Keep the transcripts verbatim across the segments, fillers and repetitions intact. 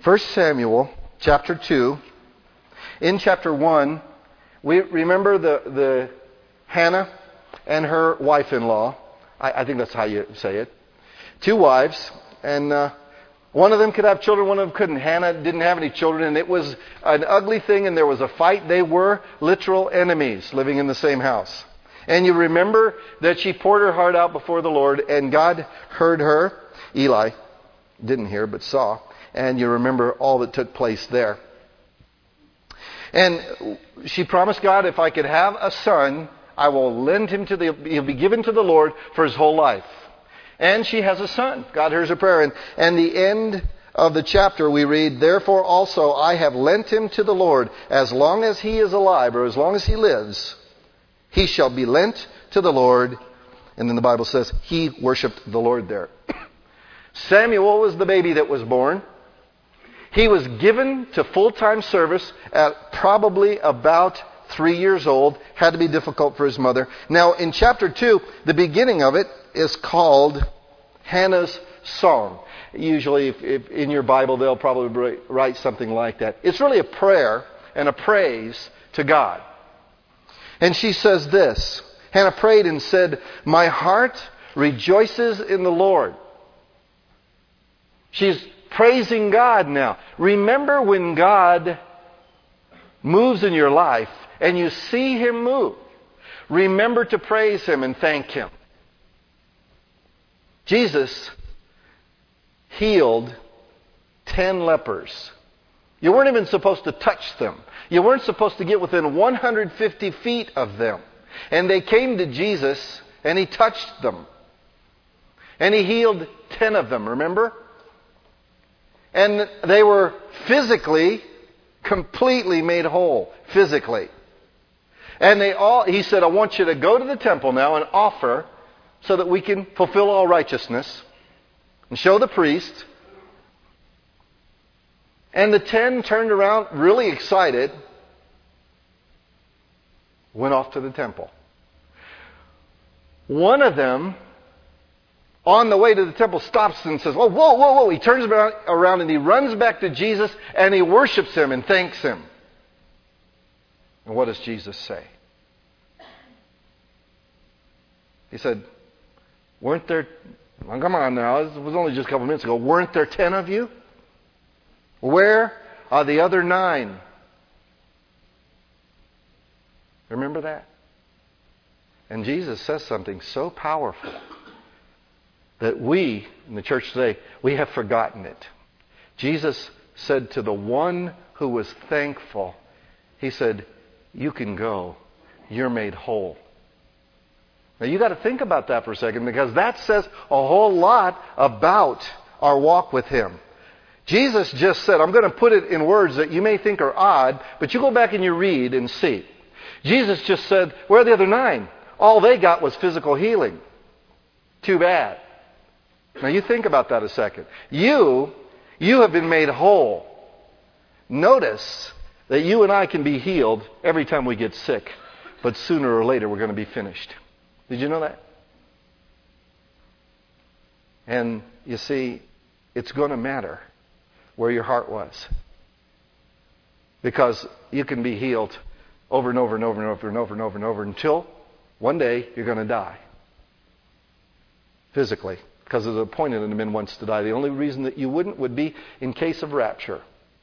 First Samuel chapter two. In chapter one, we remember the, the Hannah and her wife-in-law. I, I think that's how you say it. Two wives, and uh, one of them could have children, one of them couldn't. Hannah didn't have any children, and it was an ugly thing, and there was a fight. They were literal enemies living in the same house. And you remember that she poured her heart out before the Lord, and God heard her. Eli didn't hear, but saw. And you remember all that took place there. And she promised God, if I could have a son, I will lend him to the, he'll be given to the Lord for his whole life. And she has a son. God hears her prayer. And, and the end of the chapter we read, therefore also I have lent him to the Lord. As long as he is alive, or as long as he lives, he shall be lent to the Lord. And then the Bible says he worshipped the Lord there. Samuel was the baby that was born. He was given to full-time service at probably about three years old. Had to be difficult for his mother. Now, in chapter two, the beginning of it is called Hannah's Song. Usually, if, if in your Bible, they'll probably write something like that. It's really a prayer and a praise to God. And she says this. Hannah prayed and said, my heart rejoices in the Lord. She's praising God now. Remember when God moves in your life and you see Him move. Remember to praise Him and thank Him. Jesus healed ten lepers. You weren't even supposed to touch them. You weren't supposed to get within one hundred fifty feet of them. And they came to Jesus and He touched them. And He healed ten of them, remember? And they were physically, completely made whole. Physically. And they all, He said, I want you to go to the temple now and offer so that we can fulfill all righteousness. And show the priest. And the ten turned around really excited. Went off to the temple. One of them, on the way to the temple, stops and says, oh, whoa, whoa, whoa. He turns around and he runs back to Jesus and he worships Him and thanks Him. And what does Jesus say? He said, weren't there, well, come on now, it was only just a couple minutes ago, weren't there ten of you? Where are the other nine? Remember that? And Jesus says something so powerful that we, in the church today, we have forgotten it. Jesus said to the one who was thankful, He said, you can go. You're made whole. Now you got to think about that for a second, because that says a whole lot about our walk with Him. Jesus just said, I'm going to put it in words that you may think are odd, but you go back and you read and see. Jesus just said, where are the other nine? All they got was physical healing. Too bad. Now you think about that a second. You, you have been made whole. Notice that you and I can be healed every time we get sick, but sooner or later we're going to be finished. Did you know that? And you see, it's going to matter where your heart was. Because you can be healed over and over and over and over and over and over and over until one day you're going to die. Physically. Because it's appointed unto men once to die. The only reason that you wouldn't would be in case of rapture.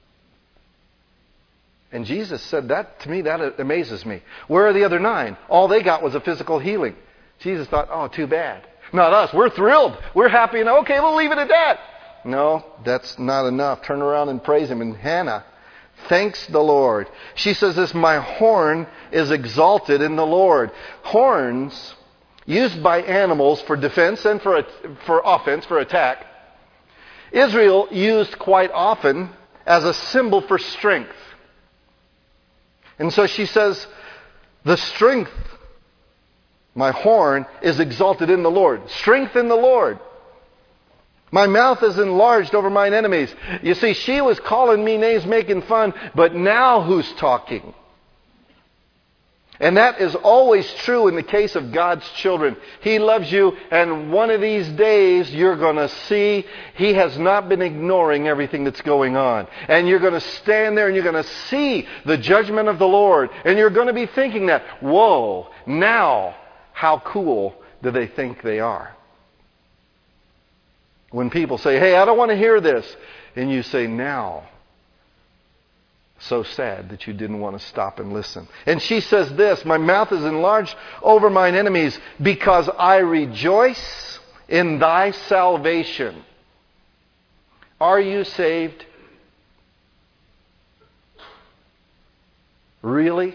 And Jesus said that, to me, that amazes me. Where are the other nine? All they got was a physical healing. Jesus thought, oh, too bad. Not us. We're thrilled. We're happy. And okay, we'll leave it at that. No, that's not enough. Turn around and praise Him. And Hannah thanks the Lord. She says this, my horn is exalted in the Lord. Horns, used by animals for defense and for, for offense, for attack. Israel used quite often as a symbol for strength. And so she says, the strength, my horn is exalted in the Lord. Strength in the Lord. My mouth is enlarged over mine enemies. You see, she was calling me names, making fun, but now who's talking? And that is always true in the case of God's children. He loves you, and one of these days you're going to see He has not been ignoring everything that's going on. And you're going to stand there and you're going to see the judgment of the Lord. And you're going to be thinking that, whoa, now how cool do they think they are? When people say, hey, I don't want to hear this. And you say, now. So sad that you didn't want to stop and listen. And she says this, my mouth is enlarged over mine enemies because I rejoice in thy salvation. Are you saved? Really?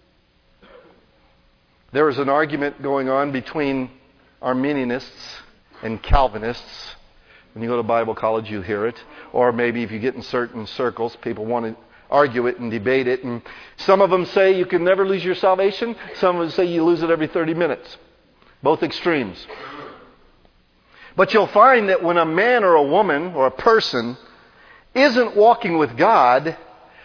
There is an argument going on between Arminianists and Calvinists. When you go to Bible college, you hear it. Or maybe if you get in certain circles, people want to argue it and debate it. And some of them say you can never lose your salvation. Some of them say you lose it every thirty minutes. Both extremes. But you'll find that when a man or a woman or a person isn't walking with God,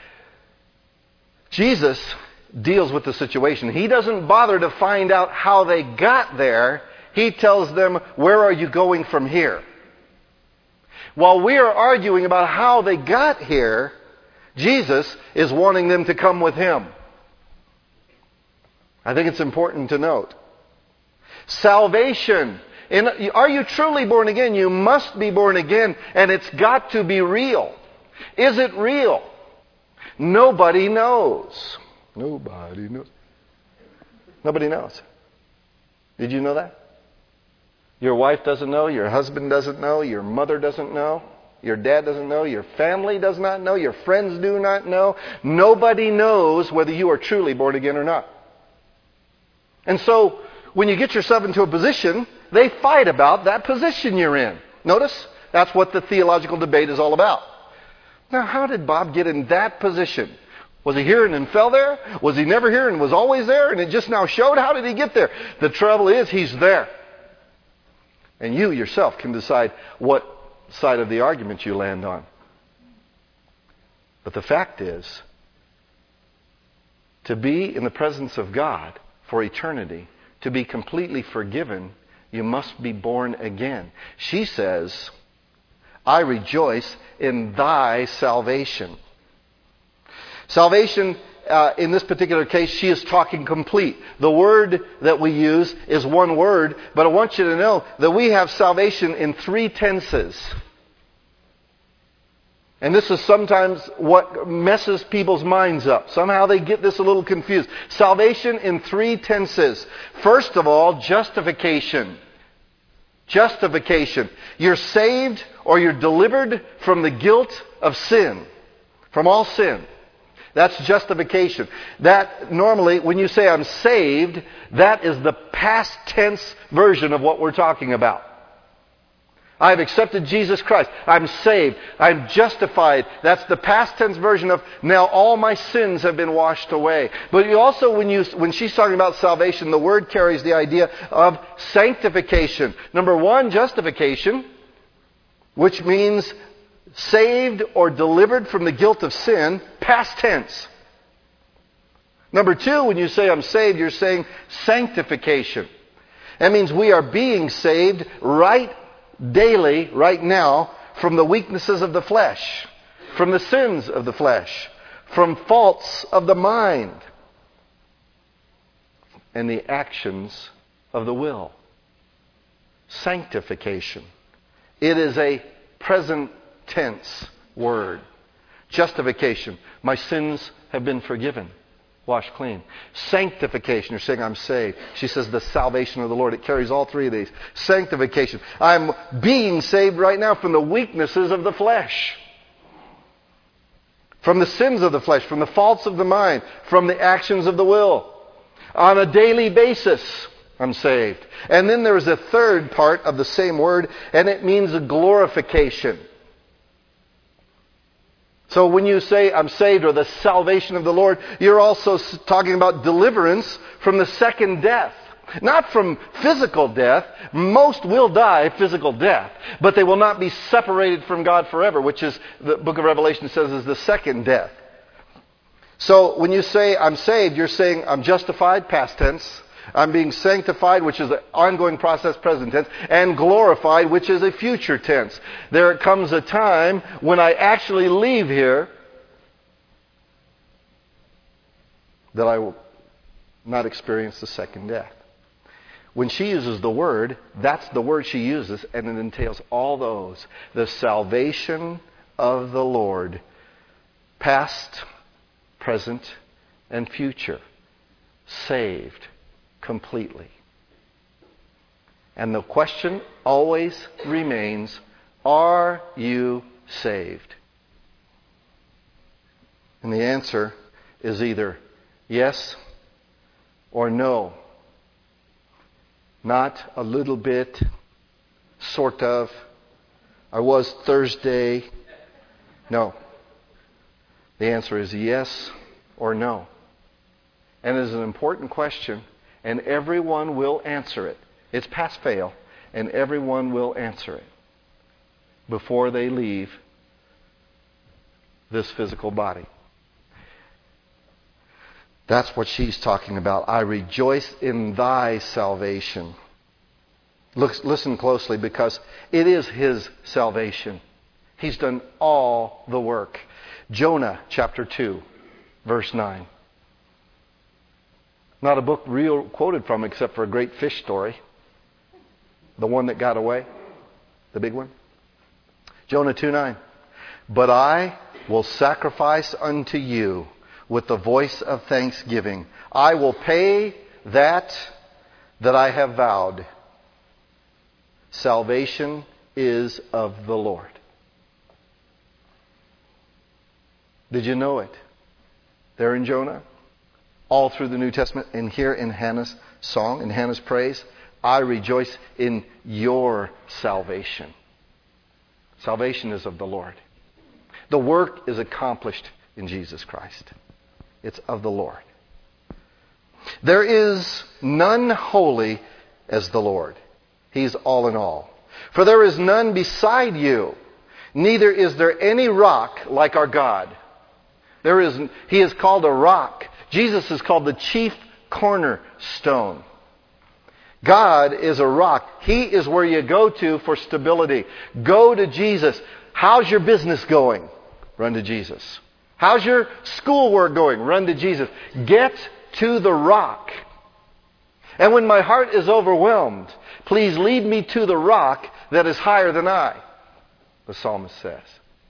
Jesus deals with the situation. He doesn't bother to find out how they got there. He tells them, where are you going from here? While we are arguing about how they got here, Jesus is wanting them to come with Him. I think it's important to note. Salvation. In, are you truly born again? You must be born again, and it's got to be real. Is it real? Nobody knows. Nobody knows. Nobody knows. Did you know that? Your wife doesn't know, your husband doesn't know, your mother doesn't know. Your dad doesn't know. Your family does not know. Your friends do not know. Nobody knows whether you are truly born again or not. And so, when you get yourself into a position, they fight about that position you're in. Notice? That's what the theological debate is all about. Now, how did Bob get in that position? Was he here and then fell there? Was he never here and was always there and it just now showed? How did he get there? The trouble is, he's there. And you yourself can decide what side of the argument you land on. But the fact is, to be in the presence of God for eternity, to be completely forgiven, you must be born again. She says, I rejoice in thy salvation. Salvation, uh, in this particular case, she is talking complete. The word that we use is one word, but I want you to know that we have salvation in three tenses. And this is sometimes what messes people's minds up. Somehow they get this a little confused. Salvation in three tenses. First of all, justification. Justification. You're saved or you're delivered from the guilt of sin. From all sin. That's justification. That normally, when you say I'm saved, that is the past tense version of what we're talking about. I've accepted Jesus Christ. I'm saved. I'm justified. That's the past tense version of now all my sins have been washed away. But you also, when you when she's talking about salvation, the word carries the idea of sanctification. Number one, justification, which means saved or delivered from the guilt of sin, past tense. Number two, when you say I'm saved, you're saying sanctification. That means we are being saved right daily, right now, from the weaknesses of the flesh, from the sins of the flesh, from faults of the mind, and the actions of the will. Sanctification. It is a present tense word. Justification. My sins have been forgiven. Washed clean. Sanctification. You're saying I'm saved. She says the salvation of the Lord. It carries all three of these. Sanctification. I'm being saved right now from the weaknesses of the flesh. From the sins of the flesh. From the faults of the mind. From the actions of the will. On a daily basis, I'm saved. And then there is a third part of the same word, and it means a glorification. So when you say, I'm saved, or the salvation of the Lord, you're also talking about deliverance from the second death. Not from physical death. Most will die physical death. But they will not be separated from God forever, which is, the book of Revelation says, is the second death. So when you say I'm saved, you're saying I'm justified, past tense. I'm being sanctified, which is an ongoing process, present tense, and glorified, which is a future tense. There comes a time when I actually leave here that I will not experience the second death. When she uses the word, that's the word she uses, and it entails all those. The salvation of the Lord, past, present, and future. Saved completely. And the question always remains, are you saved? And the answer is either yes or no. Not a little bit, sort of, I was Thursday. No. The answer is yes or no. And it is an important question, and everyone will answer it. It's pass-fail, and everyone will answer it before they leave this physical body. That's what she's talking about. I rejoice in thy salvation. Look, listen closely, because it is his salvation. He's done all the work. Jonah chapter two, verse nine. Not a book real quoted from except for a great fish story. The one that got away. The big one. Jonah two nine. But I will sacrifice unto you with the voice of thanksgiving. I will pay that that I have vowed. Salvation is of the Lord. Did you know it? There in Jonah, all through the New Testament, and here in Hannah's song, in Hannah's praise, I rejoice in your salvation. Salvation is of the Lord. The work is accomplished in Jesus Christ. It's of the Lord. There is none holy as the Lord. He's all in all. For there is none beside you, neither is there any rock like our God. There is, he is called a rock. Jesus is called the chief cornerstone. God is a rock. He is where you go to for stability. Go to Jesus. How's your business going? Run to Jesus. How's your schoolwork going? Run to Jesus. Get to the rock. And when my heart is overwhelmed, please lead me to the rock that is higher than I, the psalmist says.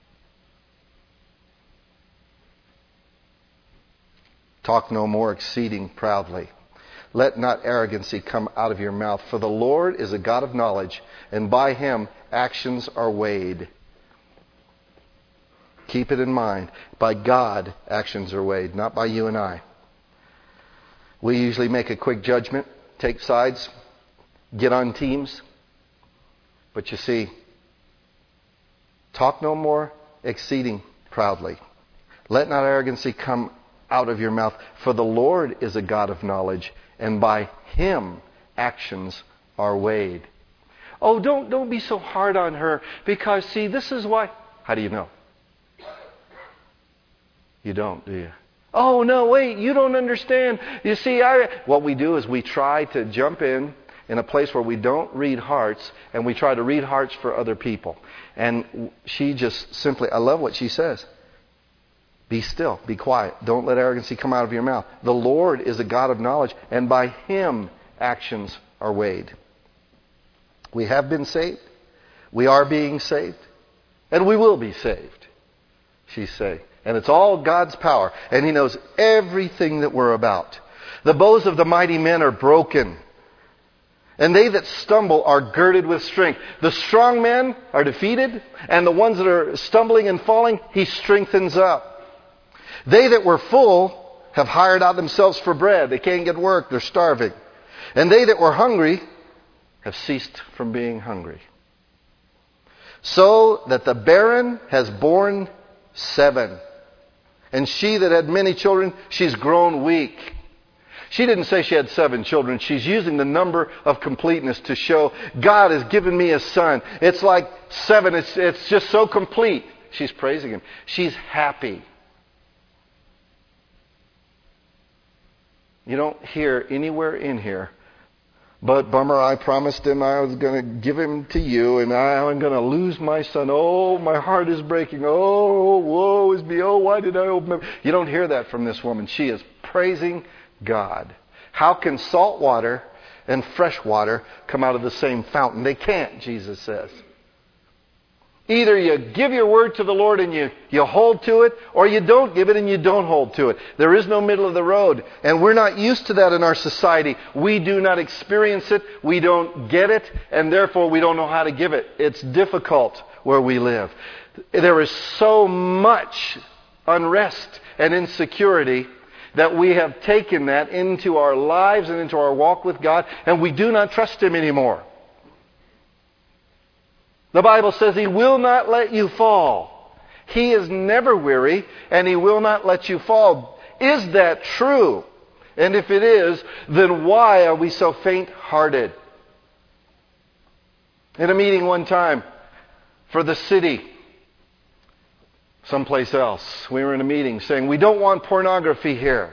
Talk no more exceeding proudly. Let not arrogancy come out of your mouth, for the Lord is a God of knowledge, and by him actions are weighed. Keep it in mind. By God, actions are weighed, not by you and I. We usually make a quick judgment, take sides, get on teams. But you see, talk no more exceeding proudly. Let not arrogancy come out of your mouth, for the Lord is a God of knowledge, and by him actions are weighed. Oh, don't, don't be so hard on her, because see, this is why. How do you know? You don't, do you? Oh, no, wait, you don't understand. You see, I, what we do is we try to jump in in a place where we don't read hearts, and we try to read hearts for other people. And she just simply, I love what she says. Be still, be quiet. Don't let arrogancy come out of your mouth. The Lord is a God of knowledge, and by him actions are weighed. We have been saved. We are being saved. And we will be saved, she's saying. And it's all God's power. And he knows everything that we're about. The bows of the mighty men are broken, and they that stumble are girded with strength. The strong men are defeated, and the ones that are stumbling and falling, he strengthens up. They that were full have hired out themselves for bread. They can't get work. They're starving. And they that were hungry have ceased from being hungry. So that the barren has borne seven. And she that had many children, she's grown weak. She didn't say she had seven children. She's using the number of completeness to show God has given me a son. It's like seven. It's, it's just so complete. She's praising him. She's happy. You don't hear anywhere in here, but bummer, I promised him I was going to give him to you, and I, I'm going to lose my son. Oh, my heart is breaking. Oh, woe is me. Oh, why did I open up? You don't hear that from this woman. She is praising God. How can salt water and fresh water come out of the same fountain? They can't, Jesus says. Either you give your word to the Lord and you, you hold to it, or you don't give it and you don't hold to it. There is no middle of the road. And we're not used to that in our society. We do not experience it. We don't get it. And therefore we don't know how to give it. It's difficult where we live. There is so much unrest and insecurity that we have taken that into our lives and into our walk with God, and we do not trust Him anymore. The Bible says He will not let you fall. He is never weary, and He will not let you fall. Is that true? And if it is, then why are we so faint-hearted? In a meeting one time for the city, someplace else, we were in a meeting saying, we don't want pornography here.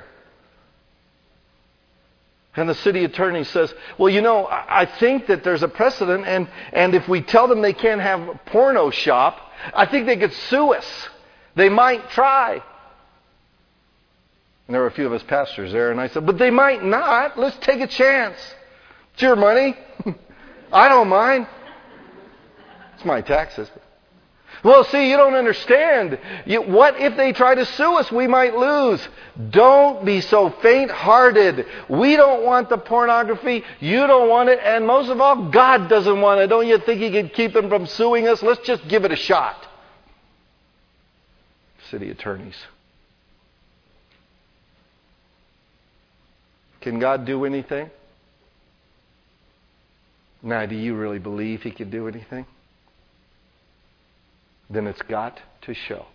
And the city attorney says, well, you know, I think that there's a precedent, and, and if we tell them they can't have a porno shop, I think they could sue us. They might try. And there were a few of us pastors there, and I said, but they might not. Let's take a chance. It's your money. I don't mind. It's my taxes. Well, see, you don't understand. You, what if they try to sue us? We might lose. Don't be so faint-hearted. We don't want the pornography. You don't want it. And most of all, God doesn't want it. Don't you think He could keep them from suing us? Let's just give it a shot. City attorneys. Can God do anything? Now, do you really believe He can do anything? Then it's got to show.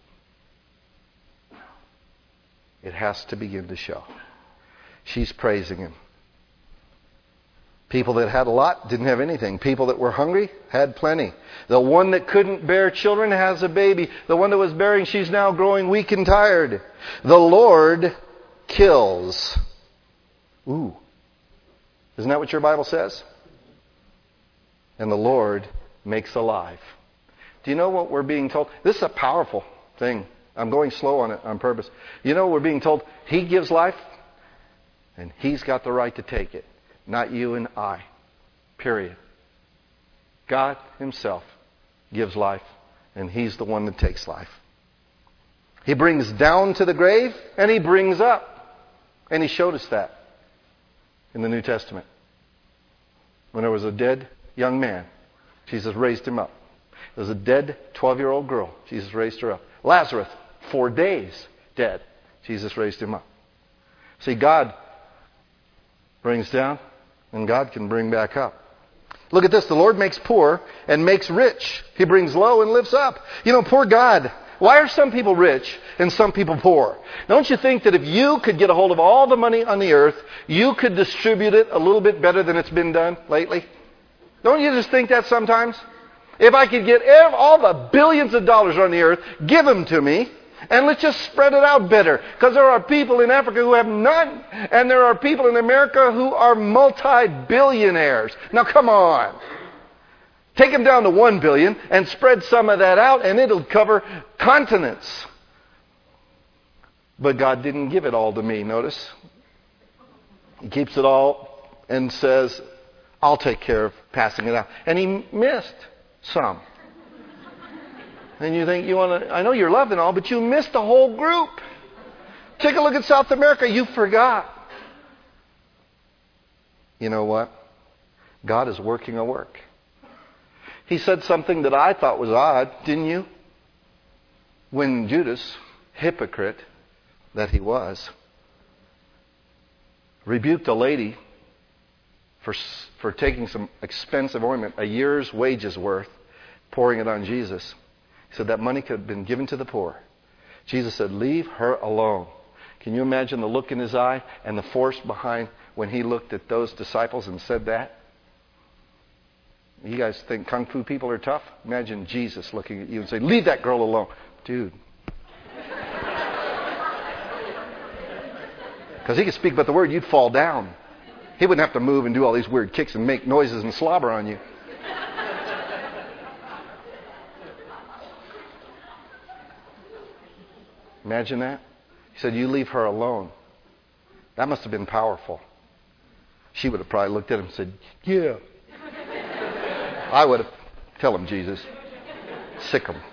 It has to begin to show. She's praising Him. People that had a lot didn't have anything. People that were hungry had plenty. The one that couldn't bear children has a baby. The one that was bearing, she's now growing weak and tired. The Lord kills. Ooh. Isn't that what your Bible says? And the Lord makes alive. Do you know what we're being told? This is a powerful thing. I'm going slow on it on purpose. You know, we're being told He gives life, and He's got the right to take it. Not you and I. Period. God Himself gives life, and He's the one that takes life. He brings down to the grave, and He brings up. And He showed us that in the New Testament. When there was a dead young man, Jesus raised him up. There was a dead twelve-year-old girl. Jesus raised her up. Lazarus, four days dead. Jesus raised him up. See, God brings down, and God can bring back up. Look at this. The Lord makes poor and makes rich. He brings low and lifts up. You know, poor God. Why are some people rich and some people poor? Don't you think that if you could get a hold of all the money on the earth, you could distribute it a little bit better than it's been done lately? Don't you just think that sometimes? If I could get all the billions of dollars on the earth, give them to me, and let's just spread it out better. Because there are people in Africa who have none, and there are people in America who are multi-billionaires. Now come on. Take them down to one billion and spread some of that out, and it'll cover continents. But God didn't give it all to me, notice. He keeps it all and says, I'll take care of passing it out. And He missed some. And you think you want to, I know you're loving all, but you missed the whole group. Take a look at South America. You forgot. You know what? God is working a work. He said something that I thought was odd, didn't you? When Judas, hypocrite that he was, rebuked a lady for for taking some expensive ointment, a year's wages worth, pouring it on Jesus. He said that money could have been given to the poor. Jesus said, leave her alone. Can you imagine the look in His eye and the force behind when He looked at those disciples and said that? You guys think kung fu people are tough? Imagine Jesus looking at you and saying, leave that girl alone. Dude. Because he could speak but the word, you'd fall down. He wouldn't have to move and do all these weird kicks and make noises and slobber on you. Imagine that. He said, you leave her alone. That must have been powerful. She would have probably looked at him and said, yeah. I would have. Tell him, Jesus. Sick him.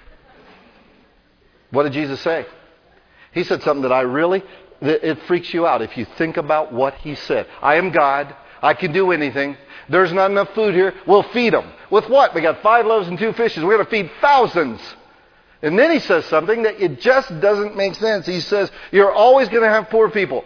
What did Jesus say? He said something that I really, it freaks you out if you think about what he said. I am God. I can do anything. There's not enough food here. We'll feed them. With what? We got five loaves and two fishes. We're going to feed thousands. And then he says something that it just doesn't make sense. He says, you're always going to have poor people.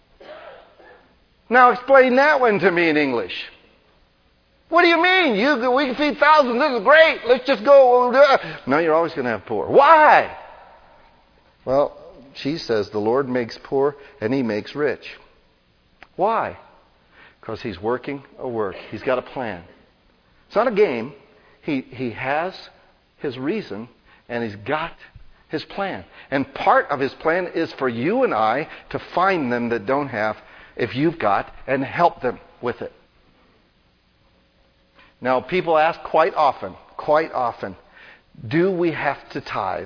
Now explain that one to me in English. What do you mean? You, we can feed thousands. This is great. Let's just go. No, you're always going to have poor. Why? Well, she says the Lord makes poor and he makes rich. Why? Because he's working a work. He's got a plan. It's not a game. He, he has his reason and he's got his plan. And part of his plan is for you and I to find them that don't have, if you've got, and help them with it. Now, people ask quite often, quite often, do we have to tithe?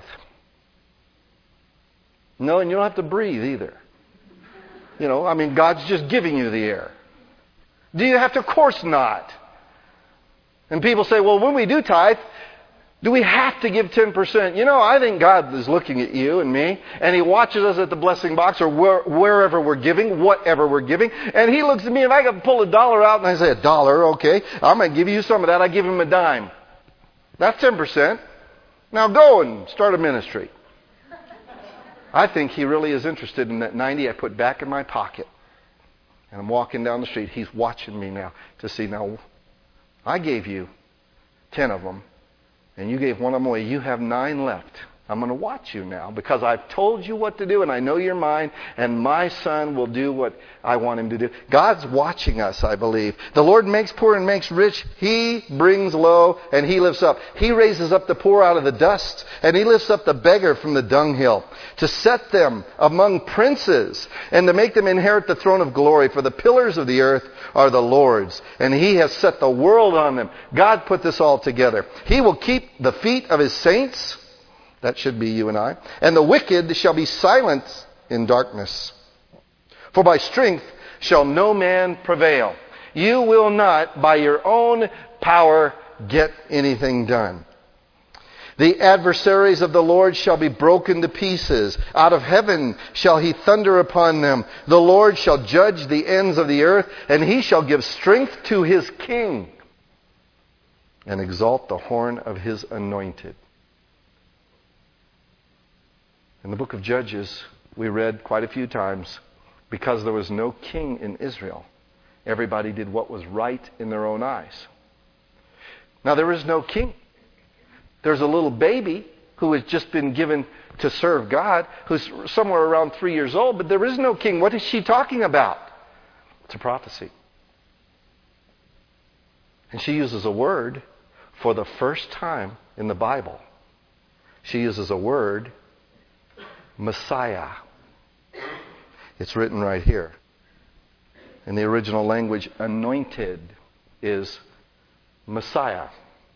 No, and you don't have to breathe either. You know, I mean, God's just giving you the air. Do you have to? Of course not. And people say, well, when we do tithe, do we have to give ten percent? You know, I think God is looking at you and me, and He watches us at the blessing box or where, wherever we're giving, whatever we're giving, and He looks at me, and I can pull a dollar out, and I say, a dollar, okay, I'm going to give you some of that. I give Him a dime. That's ten percent. Now go and start a ministry. I think He really is interested in that ninety I put back in my pocket. And I'm walking down the street. He's watching me now to see, now, I gave you ten of them. And you gave one of them away. You have nine left. I'm going to watch you now because I've told you what to do and I know you're mine and my son will do what I want him to do. God's watching us, I believe. The Lord makes poor and makes rich. He brings low and He lifts up. He raises up the poor out of the dust and He lifts up the beggar from the dunghill to set them among princes and to make them inherit the throne of glory. For the pillars of the earth are the Lord's and He has set the world on them. God put this all together. He will keep the feet of His saints. That should be you and I. And the wicked shall be silent in darkness. For by strength shall no man prevail. You will not, by your own power, get anything done. The adversaries of the Lord shall be broken to pieces. Out of heaven shall He thunder upon them. The Lord shall judge the ends of the earth, and He shall give strength to His king and exalt the horn of His anointed. In the book of Judges, we read quite a few times, because there was no king in Israel, everybody did what was right in their own eyes. Now there is no king. There's a little baby who has just been given to serve God, who's somewhere around three years old, but there is no king. What is she talking about? It's a prophecy. And she uses a word for the first time in the Bible. She uses a word, Messiah. It's written right here. In the original language, anointed is Messiah.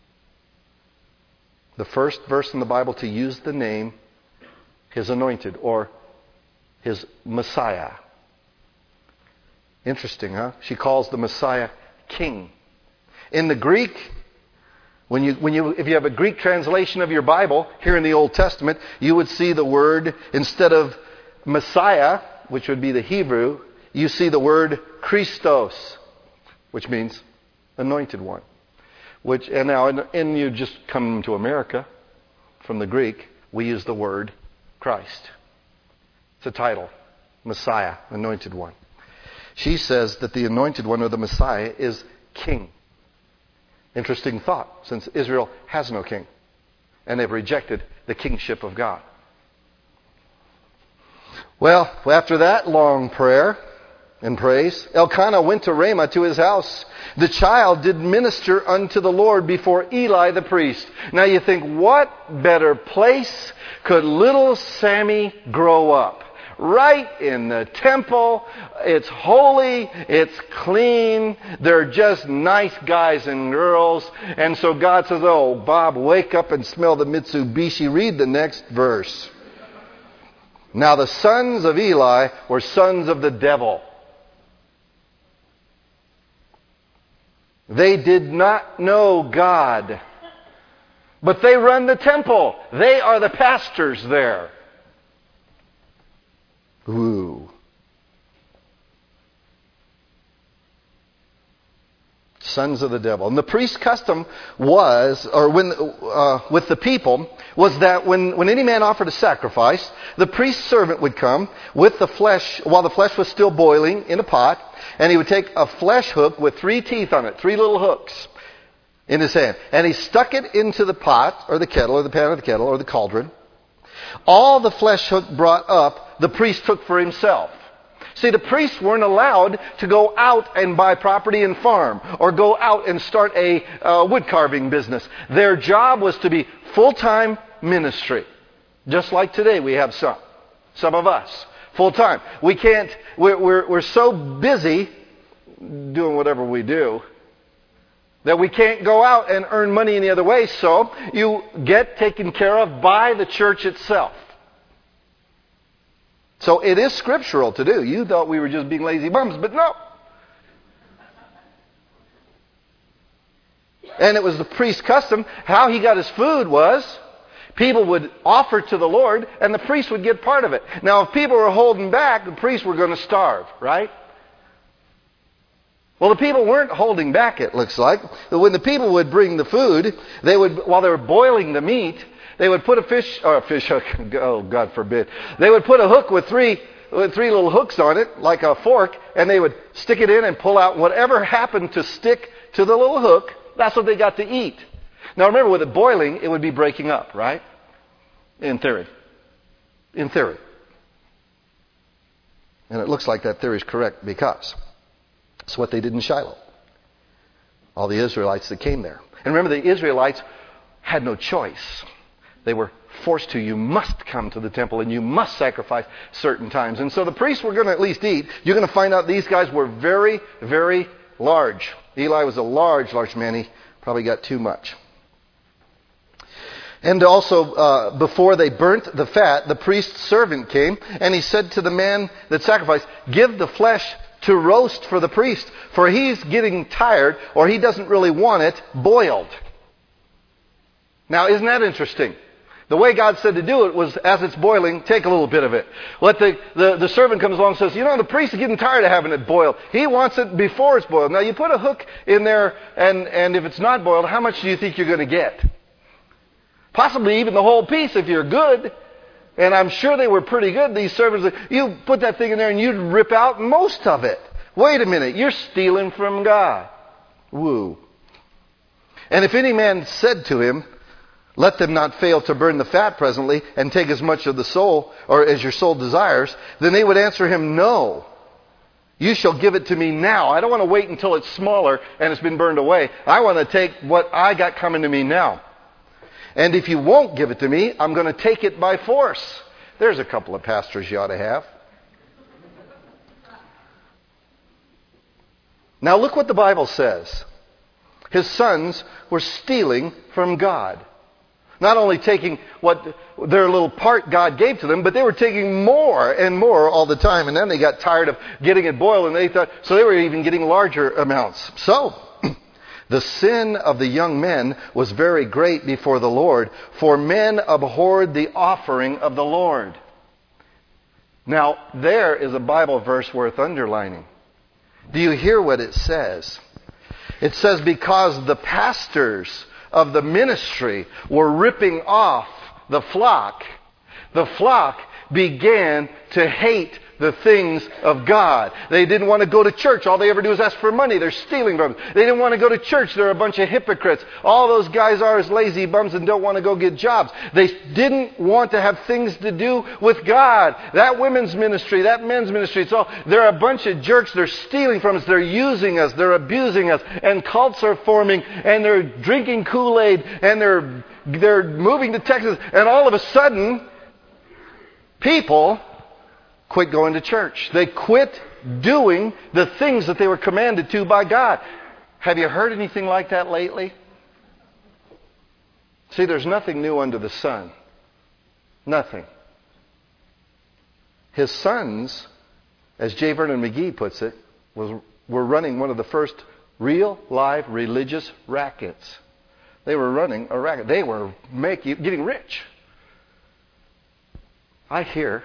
The first verse in the Bible to use the name His anointed or His Messiah. Interesting, huh? She calls the Messiah King. In the Greek, When you, when you, if you have a Greek translation of your Bible, here in the Old Testament, you would see the word, instead of Messiah, which would be the Hebrew, you see the word Christos, which means anointed one. Which, and now, and, and you just come to America, from the Greek, we use the word Christ. It's a title, Messiah, anointed one. She says that the anointed one, or the Messiah, is king. Interesting thought, since Israel has no king. And they've rejected the kingship of God. Well, after that long prayer and praise, Elkanah went to Ramah to his house. The child did minister unto the Lord before Eli the priest. Now you think, what better place could little Sammy grow up? right in the temple. It's holy. It's clean. They're just nice guys and girls. And so God says, oh, Bob, wake up and smell the Mitsubishi. Read the next verse. Now the sons of Eli were sons of the devil. They did not know God. But they run the temple. They are the pastors there. Ooh. Sons of the devil. And the priest's custom was, or when uh, with the people, was that when, when any man offered a sacrifice, the priest's servant would come with the flesh, while the flesh was still boiling in a pot, and he would take a flesh hook with three teeth on it, three little hooks in his hand. And he stuck it into the pot, or the kettle, or the pan of the kettle, or the cauldron. All the flesh hook brought up, the priest took for himself. See, the priests weren't allowed to go out and buy property and farm, or go out and start a uh, wood carving business. Their job was to be full-time ministry. Just like today we have some. Some of us. Full-time. We can't, we're, we're, we're so busy doing whatever we do that we can't go out and earn money any other way. So you get taken care of by the church itself. So it is scriptural to do. You thought we were just being lazy bums, but no. And it was the priest's custom. How he got his food was people would offer to the Lord and the priest would get part of it. Now if people were holding back, the priests were going to starve, right? Well, the people weren't holding back, it looks like. When the people would bring the food, they would, while they were boiling the meat, they would put a fish, or a fish hook, oh, God forbid. They would put a hook with three, with three little hooks on it, like a fork, and they would stick it in and pull out whatever happened to stick to the little hook. That's what they got to eat. Now remember, with it boiling, it would be breaking up, right? In theory. In theory. And it looks like that theory is correct because it's what they did in Shiloh. All the Israelites that came there. And remember, the Israelites had no choice. They were forced to. You must come to the temple and you must sacrifice certain times. And so the priests were going to at least eat. You're going to find out these guys were very, very large. Eli was a large, large man. He probably got too much. And also, uh, before they burnt the fat, the priest's servant came and he said to the man that sacrificed, give the flesh to roast for the priest, for he's getting tired, or he doesn't really want it boiled. Now, isn't that interesting? The way God said to do it was, as it's boiling, take a little bit of it. Let the, the, the servant comes along and says, you know, the priest is getting tired of having it boiled. He wants it before it's boiled. Now, you put a hook in there, and, and if it's not boiled, how much do you think you're going to get? Possibly even the whole piece if you're good. And I'm sure they were pretty good, these servants. You put that thing in there and you'd rip out most of it. Wait a minute, you're stealing from God. Woo. And if any man said to him, let them not fail to burn the fat presently and take as much of the soul, or as your soul desires, then they would answer him, no. You shall give it to me now. I don't want to wait until it's smaller and it's been burned away. I want to take what I got coming to me now. And if you won't give it to me, I'm going to take it by force. There's a couple of pastors you ought to have. Now look what the Bible says. His sons were stealing from God. Not only taking what their little part God gave to them, but they were taking more and more all the time. And then they got tired of getting it boiled, and they thought, so they were even getting larger amounts. So the sin of the young men was very great before the Lord, for men abhorred the offering of the Lord. Now, there is a Bible verse worth underlining. Do you hear what it says? It says, because the pastors of the ministry were ripping off the flock, the flock began to hate the things of God. They didn't want to go to church. All they ever do is ask for money. They're stealing from them. They didn't want to go to church. They're a bunch of hypocrites. All those guys are is lazy bums and don't want to go get jobs. They didn't want to have things to do with God. That women's ministry, that men's ministry, it's all, they're a bunch of jerks. They're stealing from us. They're using us. They're abusing us. And cults are forming, and they're drinking Kool-Aid, and they're, they're moving to Texas. And all of a sudden, people quit going to church. They quit doing the things that they were commanded to by God. Have you heard anything like that lately? See, there's nothing new under the sun. Nothing. His sons, as J. Vernon McGee puts it, was, were running one of the first real, live, religious rackets. They were running a racket. They were making, getting rich. I hear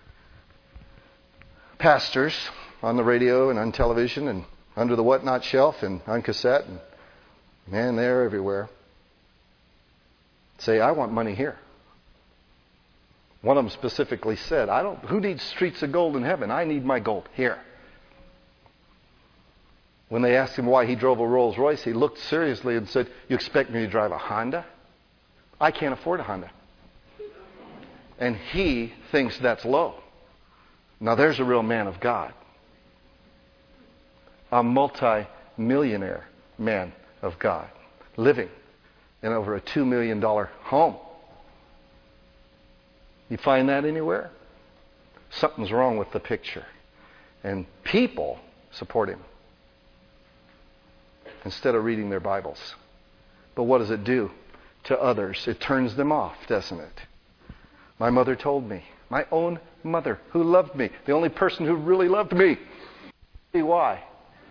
pastors on the radio and on television and under the whatnot shelf and on cassette, and man, they're everywhere, say, I want money here. One of them specifically said, I don't, who needs streets of gold in heaven? I need my gold here. When they asked him why he drove a Rolls Royce, he looked seriously and said, you expect me to drive a Honda? I can't afford a Honda. And he thinks that's low. Now there's a real man of God. A multi-millionaire man of God, living in over a two million dollars home. You find that anywhere? Something's wrong with the picture. And people support him instead of reading their Bibles. But what does it do to others? It turns them off, doesn't it? My mother told me, my own mother who loved me, the only person who really loved me. See why?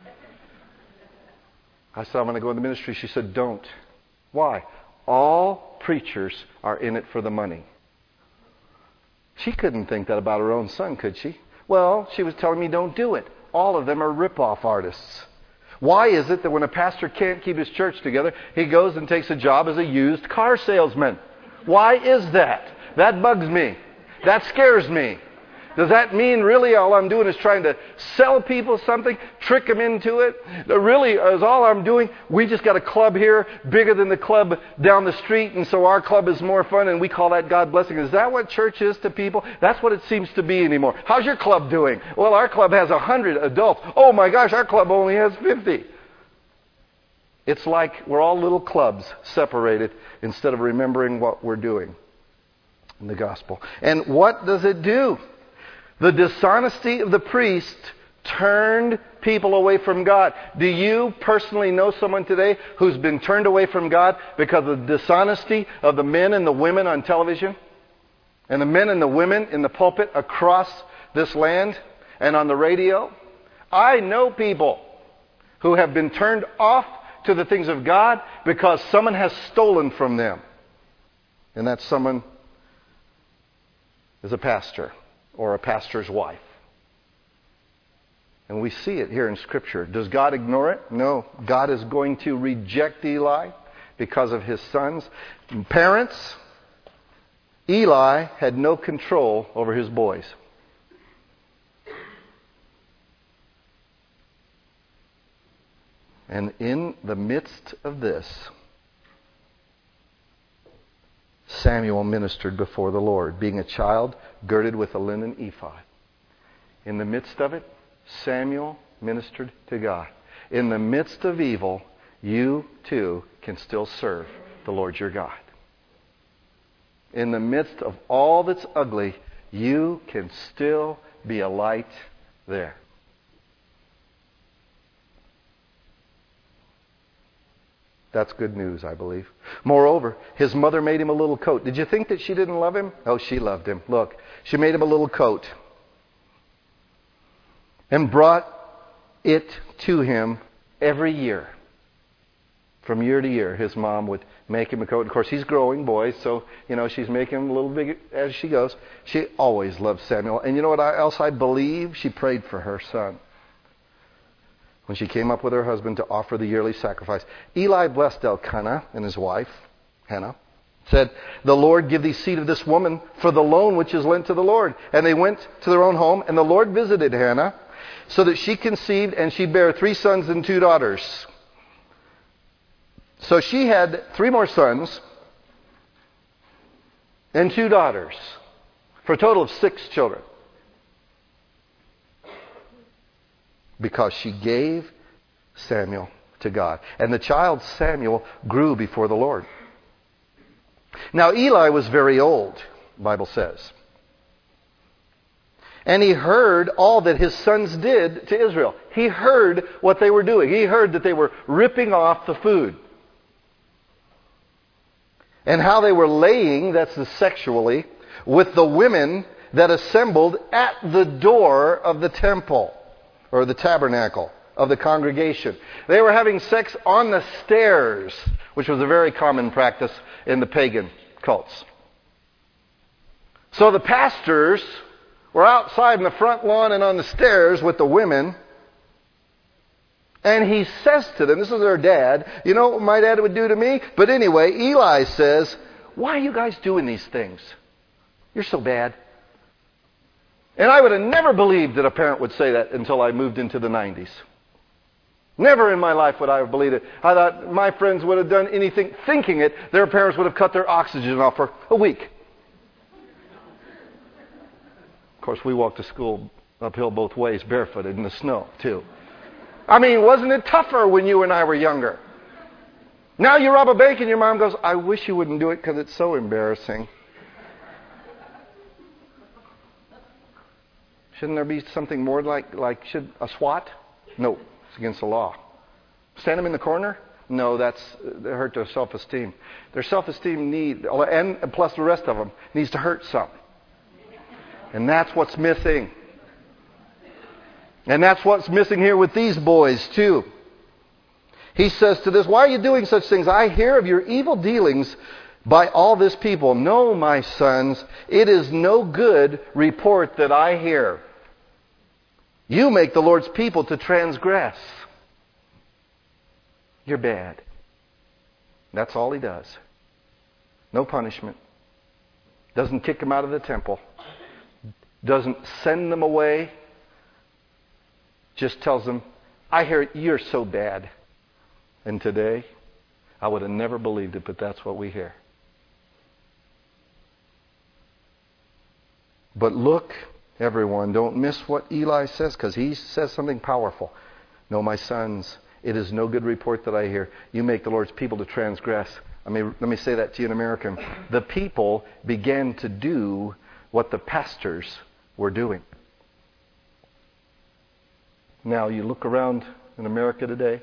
I said, I'm going to go into ministry. She said, don't. Why? All preachers are in it for the money. She couldn't think that about her own son, could she? Well, she was telling me, don't do it. All of them are rip-off artists. Why is it that when a pastor can't keep his church together, he goes and takes a job as a used car salesman? Why is that? That bugs me. That scares me. Does that mean really all I'm doing is trying to sell people something, trick them into it? Really, is all I'm doing, we just got a club here bigger than the club down the street, and so our club is more fun, and we call that God blessing. Is that what church is to people? That's what it seems to be anymore. How's your club doing? Well, our club has one hundred adults. Oh my gosh, our club only has fifty. It's like we're all little clubs separated instead of remembering what we're doing in the gospel. And what does it do? The dishonesty of the priest turned people away from God. Do you personally know someone today who's been turned away from God because of the dishonesty of the men and the women on television? And the men and the women in the pulpit across this land and on the radio? I know people who have been turned off to the things of God because someone has stolen from them. And that someone is a pastor or a pastor's wife. And we see it here in Scripture. Does God ignore it? No. God is going to reject Eli because of his sons. Parents, Eli had no control over his boys. And in the midst of this, Samuel ministered before the Lord, being a child girded with a linen ephod. In the midst of it, Samuel ministered to God. In the midst of evil, you too can still serve the Lord your God. In the midst of all that's ugly, you can still be a light there. That's good news, I believe. Moreover, his mother made him a little coat. Did you think that she didn't love him? Oh, she loved him. Look, she made him a little coat and brought it to him every year. From year to year, his mom would make him a coat. Of course, he's growing, boys, so, you know, she's making him a little big as she goes. She always loved Samuel. And you know what else I believe? She prayed for her son when she came up with her husband to offer the yearly sacrifice. Eli blessed Elkanah and his wife, Hannah, said, the Lord give thee seed of this woman for the loan which is lent to the Lord. And they went to their own home, and the Lord visited Hannah, so that she conceived, and she bare three sons and two daughters. So she had three more sons and two daughters, for a total of six children. Because she gave Samuel to God. And the child Samuel grew before the Lord. Now Eli was very old, the Bible says. And he heard all that his sons did to Israel. He heard what they were doing. He heard that they were ripping off the food. And how they were laying, that's the sexually, with the women that assembled at the door of the temple, or the tabernacle of the congregation. They were having sex on the stairs, which was a very common practice in the pagan cults. So the pastors were outside in the front lawn and on the stairs with the women. And he says to them, this is their dad, you know what my dad would do to me? But anyway, Eli says, why are you guys doing these things? You're so bad. And I would have never believed that a parent would say that until I moved into the nineties. Never in my life would I have believed it. I thought my friends would have done anything, thinking it, their parents would have cut their oxygen off for a week. Of course, we walked to school uphill both ways, barefooted in the snow, too. I mean, wasn't it tougher when you and I were younger? Now you rob a bank and your mom goes, I wish you wouldn't do it because it's so embarrassing. Shouldn't there be something more like, like should a SWAT? No, it's against the law. Stand them in the corner? No, that's they hurt their self-esteem. Their self-esteem need, and plus the rest of them, needs to hurt some. And that's what's missing. And that's what's missing here with these boys too. He says to this, why are you doing such things? I hear of your evil dealings by all this people. No, my sons, it is no good report that I hear. You make the Lord's people to transgress. You're bad. That's all he does. No punishment. Doesn't kick them out of the temple. Doesn't send them away. Just tells them, I hear you're so bad. And today, I would have never believed it, but that's what we hear. But look, everyone, don't miss what Eli says, because he says something powerful. No, my sons, it is no good report that I hear. You make the Lord's people to transgress. I mean, let me say that to you in American. The people began to do what the pastors were doing. Now, you look around in America today,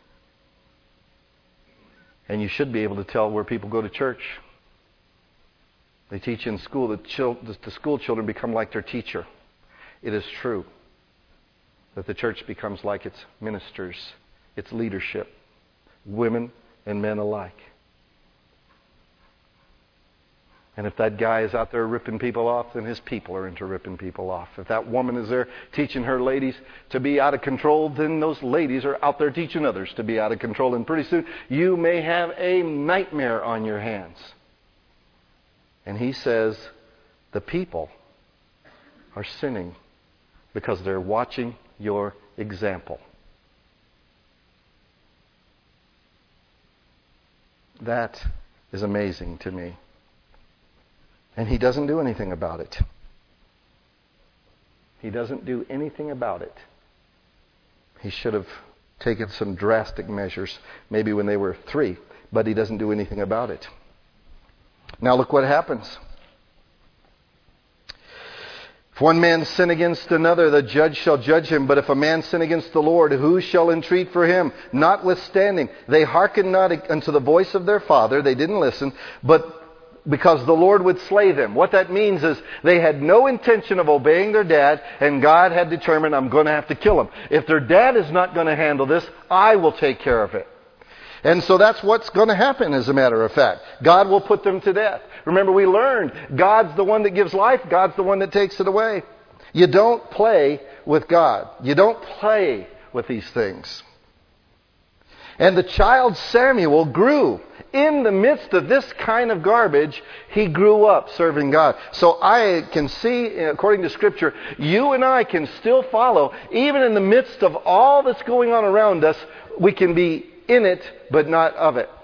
and you should be able to tell where people go to church. They teach in school that chil- the school children become like their teacher. It is true that the church becomes like its ministers, its leadership, women and men alike. And if that guy is out there ripping people off, then his people are into ripping people off. If that woman is there teaching her ladies to be out of control, then those ladies are out there teaching others to be out of control. And pretty soon, you may have a nightmare on your hands. And he says, the people are sinning because they're watching your example. That is amazing to me. And he doesn't do anything about it. He doesn't do anything about it. He should have taken some drastic measures, maybe when they were three, but he doesn't do anything about it. Now look what happens. If one man sin against another, the judge shall judge him. But if a man sin against the Lord, who shall entreat for him? Notwithstanding, they hearkened not unto the voice of their father. They didn't listen, but because the Lord would slay them. What that means is they had no intention of obeying their dad, and God had determined, I'm going to have to kill them. If their dad is not going to handle this, I will take care of it. And so that's what's going to happen, as a matter of fact. God will put them to death. Remember, we learned God's the one that gives life. God's the one that takes it away. You don't play with God. You don't play with these things. And the child Samuel grew. In the midst of this kind of garbage, he grew up serving God. So I can see, according to Scripture, you and I can still follow. Even in the midst of all that's going on around us, we can be in it, but not of it.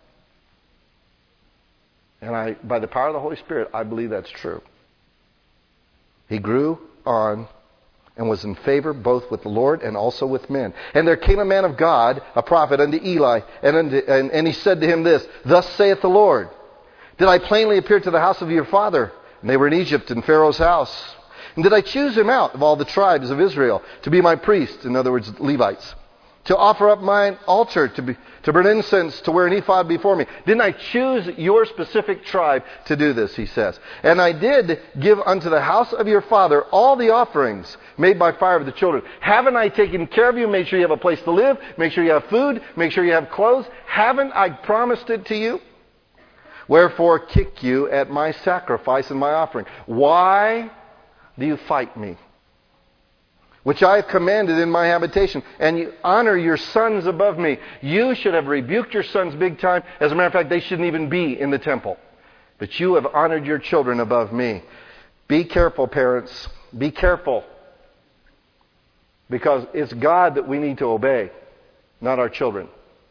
And I, by the power of the Holy Spirit, I believe that's true. He grew on and was in favor both with the Lord and also with men. And there came a man of God, a prophet, unto Eli, and, unto, and, and he said to him this, Thus saith the Lord, Did I plainly appear to the house of your father? And they were in Egypt, in Pharaoh's house. And did I choose him out of all the tribes of Israel to be my priest, in other words, Levites, to offer up mine altar, to be, to burn incense, to wear an ephod before me? Didn't I choose your specific tribe to do this, he says. And I did give unto the house of your father all the offerings made by fire of the children. Haven't I taken care of you, made sure you have a place to live, make sure you have food, make sure you have clothes? Haven't I promised it to you? Wherefore kick you at my sacrifice and my offering? Why do you fight me, which I have commanded in my habitation, and you honor your sons above me? You should have rebuked your sons big time. As a matter of fact, they shouldn't even be in the temple. But you have honored your children above me. Be careful, parents. Be careful. Because it's God that we need to obey, not our children.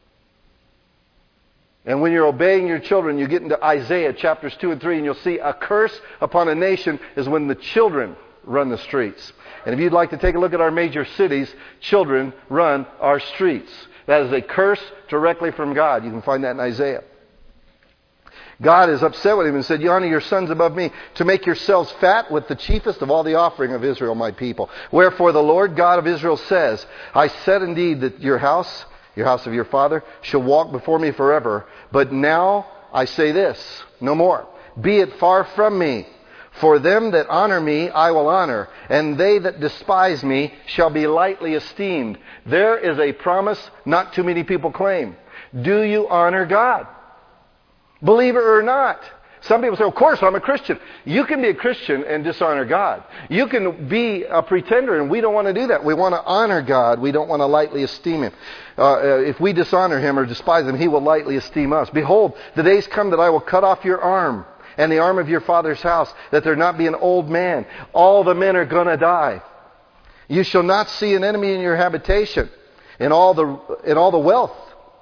And when you're obeying your children, you get into Isaiah chapters two and three, and you'll see a curse upon a nation is when the children run the streets. And if you'd like to take a look at our major cities, children run our streets. That is a curse directly from God. You can find that in Isaiah. God is upset with him and said, you honor your sons above me, to make yourselves fat with the chiefest of all the offering of Israel, my people. Wherefore the Lord God of Israel says, I said indeed that your house, your house of your father, shall walk before me forever. But now I say this, no more. Be it far from me. For them that honor me I will honor, and they that despise me shall be lightly esteemed. There is a promise not too many people claim. Do you honor God? Believe it or not. Some people say, of course, I'm a Christian. You can be a Christian and dishonor God. You can be a pretender, and we don't want to do that. We want to honor God. We don't want to lightly esteem him. Uh, if we dishonor him or despise him, he will lightly esteem us. Behold, the days come that I will cut off your arm and the arm of your father's house, that there not be an old man. All the men are going to die. You shall not see an enemy in your habitation, in all the in all the wealth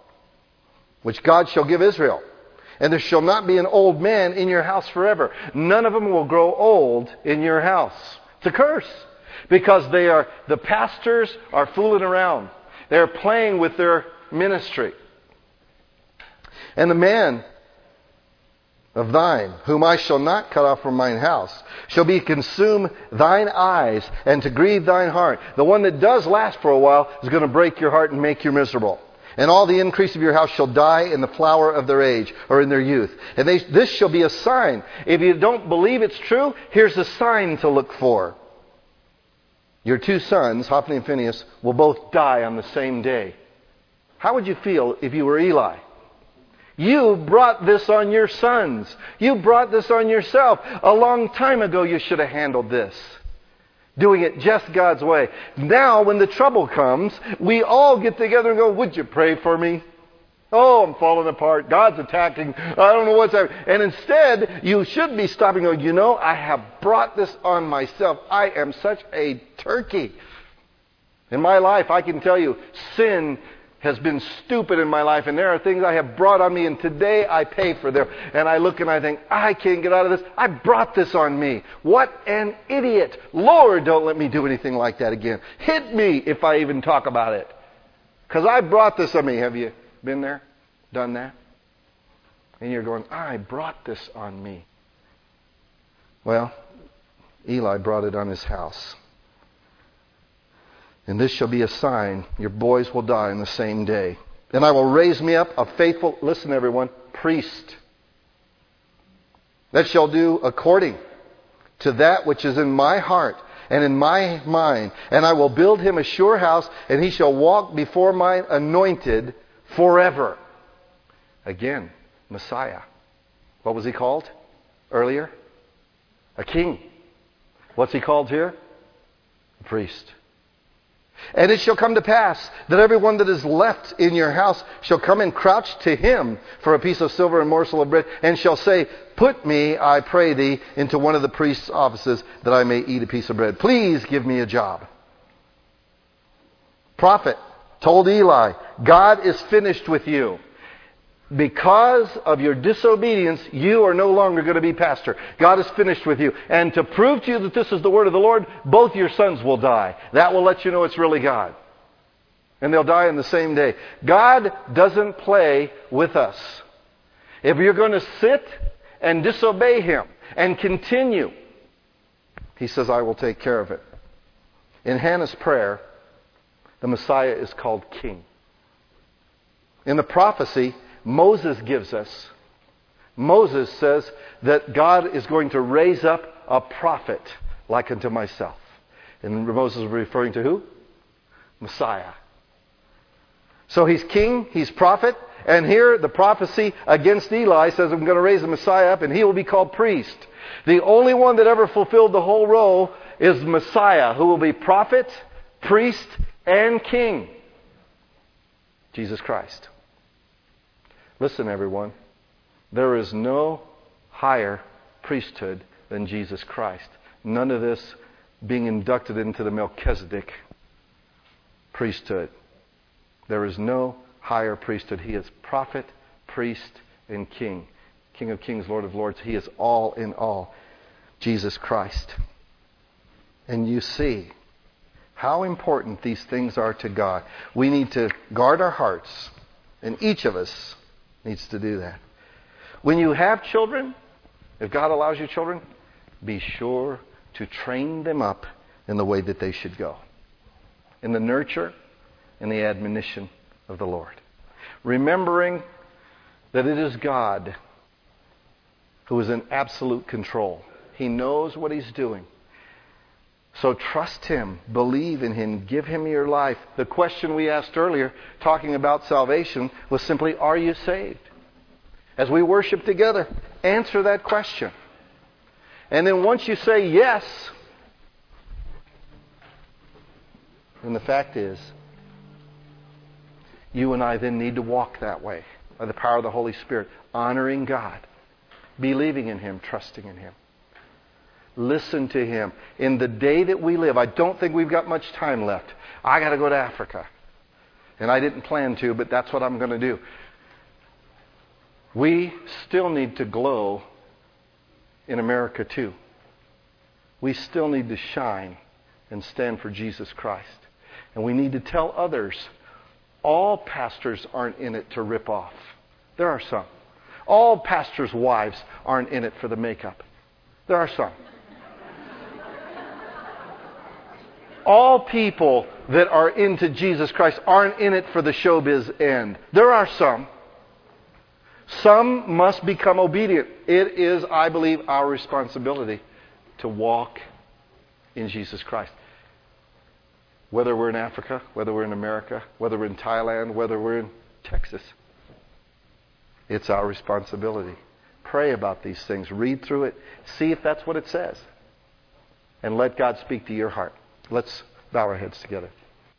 which God shall give Israel. And there shall not be an old man in your house forever. None of them will grow old in your house. It's a curse. Because they are, the pastors are fooling around. They're playing with their ministry. And the man of thine, whom I shall not cut off from mine house, shall be consume thine eyes, and to grieve thine heart. The one that does last for a while is going to break your heart and make you miserable. And all the increase of your house shall die in the flower of their age, or in their youth. And they, this shall be a sign. If you don't believe it's true, here's a sign to look for. Your two sons, Hophni and Phinehas, will both die on the same day. How would you feel if you were Eli? You brought this on your sons. You brought this on yourself. A long time ago you should have handled this. Doing it just God's way. Now, when the trouble comes, we all get together and go, would you pray for me? Oh, I'm falling apart. God's attacking. I don't know what's happening. And instead, you should be stopping and going, you know, I have brought this on myself. I am such a turkey. In my life, I can tell you, sin has been stupid in my life, and there are things I have brought on me, and today I pay for them. And I look and I think, I can't get out of this. I brought this on me. What an idiot. Lord, don't let me do anything like that again. Hit me if I even talk about it. Because I brought this on me. Have you been there? Done that? And you're going, I brought this on me. Well, Eli brought it on his house. And this shall be a sign, your boys will die in the same day. And I will raise me up a faithful, listen everyone, priest, that shall do according to that which is in my heart and in my mind. And I will build him a sure house, and he shall walk before my anointed forever. Again, Messiah. What was he called earlier? A king. What's he called here? A priest. And it shall come to pass that everyone that is left in your house shall come and crouch to him for a piece of silver and morsel of bread, and shall say, put me, I pray thee, into one of the priest's offices, that I may eat a piece of bread. Please give me a job. Prophet told Eli, God is finished with you. Because of your disobedience, you are no longer going to be pastor. God is finished with you. And to prove to you that this is the word of the Lord, both your sons will die. That will let you know it's really God. And they'll die in the same day. God doesn't play with us. If you're going to sit and disobey him and continue He says, I will take care of it. In Hannah's prayer, the Messiah is called King. In the prophecy Moses gives us, Moses says that God is going to raise up a prophet like unto myself. And Moses is referring to who? Messiah. So he's king, he's prophet, and here the prophecy against Eli says, I'm going to raise the Messiah up and he will be called priest. The only one that ever fulfilled the whole role is Messiah, who will be prophet, priest, and king. Jesus Christ. Listen, everyone. There is no higher priesthood than Jesus Christ. None of this being inducted into the Melchizedek priesthood. There is no higher priesthood. He is prophet, priest, and king. King of kings, Lord of lords. He is all in all. Jesus Christ. And you see how important these things are to God. We need to guard our hearts. And each of us needs to do that. When you have children, if God allows you children, be sure to train them up in the way that they should go. In the nurture and the admonition of the Lord. Remembering that it is God who is in absolute control. He knows what He's doing. So trust Him, believe in Him, give Him your life. The question we asked earlier, talking about salvation, was simply, are you saved? As we worship together, answer that question. And then once you say yes, then the fact is, you and I then need to walk that way by the power of the Holy Spirit, honoring God, believing in Him, trusting in Him. Listen to Him. In the day that we live, I don't think we've got much time left. I got to go to Africa. And I didn't plan to, but that's what I'm going to do. We still need to glow in America too. We still need to shine and stand for Jesus Christ. And we need to tell others, all pastors aren't in it to rip off. There are some. All pastors' wives aren't in it for the makeup. There are some. All people that are into Jesus Christ aren't in it for the showbiz end. There are some. Some must become obedient. It is, I believe, our responsibility to walk in Jesus Christ. Whether we're in Africa, whether we're in America, whether we're in Thailand, whether we're in Texas. It's our responsibility. Pray about these things. Read through it. See if that's what it says. And let God speak to your heart. Let's bow our heads together.